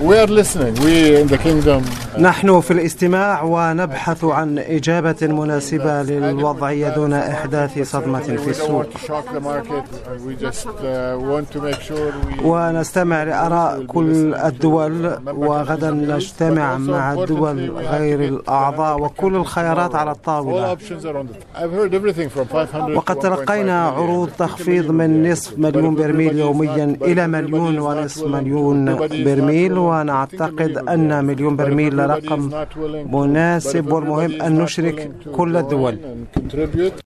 نحن في الاستماع ونبحث عن إجابة مناسبة للوضعية دون إحداث صدمة في السوق، ونستمع لآراء كل الدول، وغدا نجتمع مع الدول غير الأعضاء وكل الخيارات على الطاولة. وقد تلقينا عروض تخفيض من نصف مليون برميل يوميا إلى 1,500,000 برميل، ونعتقد أن 1,000,000 برميل رقم مناسب، والمهم أن نشرك كل الدول.